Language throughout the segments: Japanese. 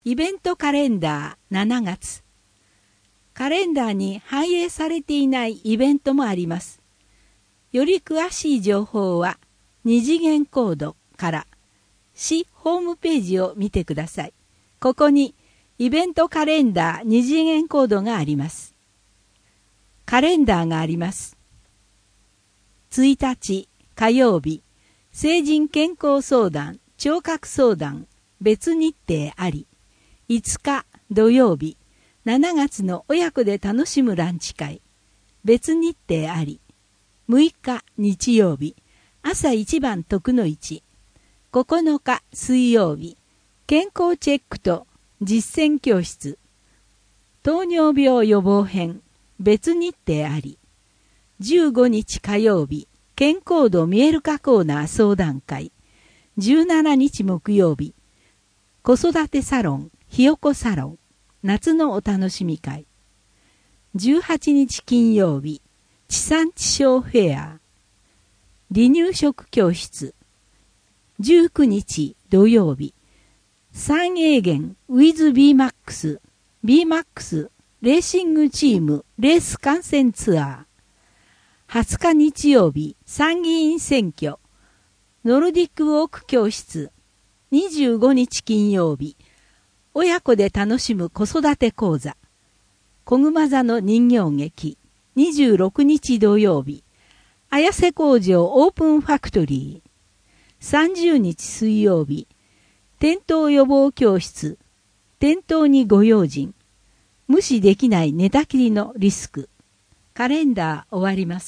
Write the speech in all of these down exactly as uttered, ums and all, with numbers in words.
イベントカレンダーしちがつ。カレンダーに反映されていないイベントもあります。より詳しい情報は二次元コードから市ホームページを見てください。ここにイベントカレンダー二次元コードがあります。カレンダーがあります。ついたち火曜日、成人健康相談、聴覚相談、別日程あり。いつか土曜日、しちがつの親子で楽しむランチ会、別日程あり。むいか日曜日、朝一番徳の市。ここのか水曜日、健康チェックと実践教室。糖尿病予防編、別日程あり。じゅうごにち火曜日、健康度見える化コーナー相談会。じゅうしちにち木曜日、子育てサロン、ひよこサロン、夏のお楽しみ会。じゅうはちにち金曜日、地産地消フェア、離乳食教室。じゅうくにち土曜日、三英元 with ビーマックス、ビーマックス レーシングチームレース観戦ツアー。はつか日曜日、参議院選挙、ノルディックウォーク教室。にじゅうごにち金曜日、親子で楽しむ子育て講座。小熊座の人形劇。にじゅうろくにち土曜日、綾瀬工場オープンファクトリー。さんじゅうにち水曜日、転倒予防教室。転倒にご用心。無視できない寝たきりのリスク。カレンダー終わります。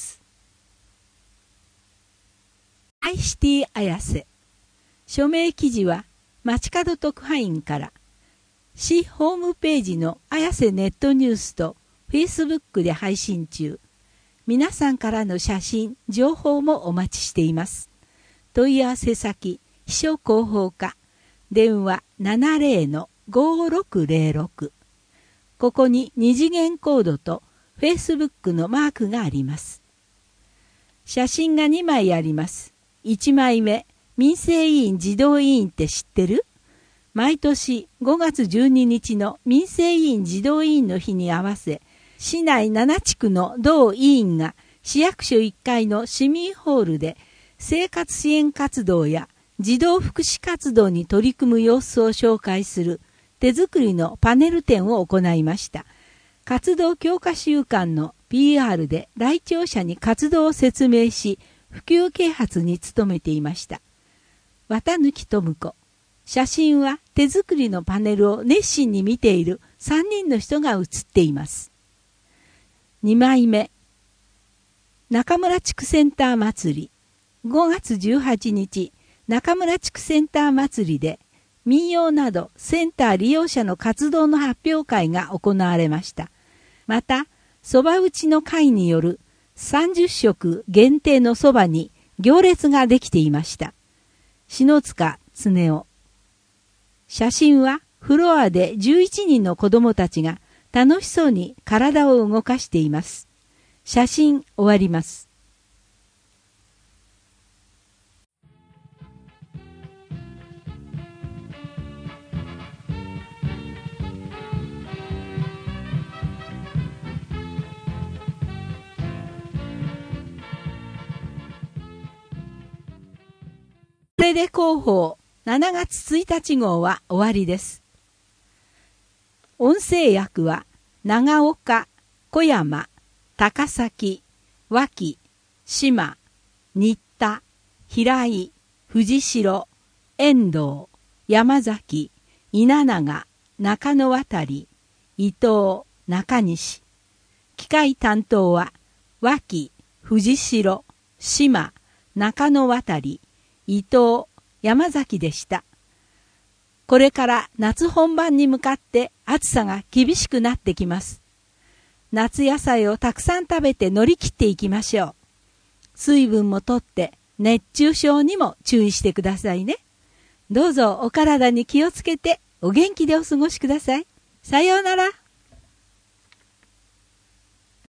アイシティ綾瀬。署名記事は街角特派員から。市ホームページの綾瀬ネットニュースとフェイスブックで配信中。皆さんからの写真、情報もお待ちしています。問い合わせ先、秘書広報課、電話 ななじゅう の ごーろくぜろろく。ここに二次元コードとフェイスブックのマークがあります。写真がにまいあります。いちまいめ、民生委員児童委員って知ってる？毎年ごがつじゅうににちの民生委員児童委員の日に合わせ、市内ななちくの同委員が市役所いっかいの市民ホールで生活支援活動や児童福祉活動に取り組む様子を紹介する手作りのパネル展を行いました。活動強化週間の ピーアール で来庁者に活動を説明し、普及啓発に努めていました。綿貫智子。写真は手作りのパネルを熱心に見ているさんにんの人が写っています。にまいめ。中村地区センター祭り。ごがつじゅうはちにち、中村地区センター祭りで民謡などセンター利用者の活動の発表会が行われました。また、そば打ちの会によるさんじゅっしょく限定のそばに行列ができていました。篠塚恒夫。写真はフロアでじゅういちにんの子供たちが楽しそうに体を動かしています。写真終わります。これで広報しちがつついたち号は終わりです。音声訳は長岡、小山、高崎、脇、島、新田、平井、藤代、遠藤、山崎、稲長、中野渡、伊藤、中西。機械担当は脇、藤代、島、中野渡、伊藤、山崎でした。これから夏本番に向かって暑さが厳しくなってきます。夏野菜をたくさん食べて乗り切っていきましょう。水分もとって熱中症にも注意してくださいね。どうぞお体に気をつけてお元気でお過ごしください。さようなら。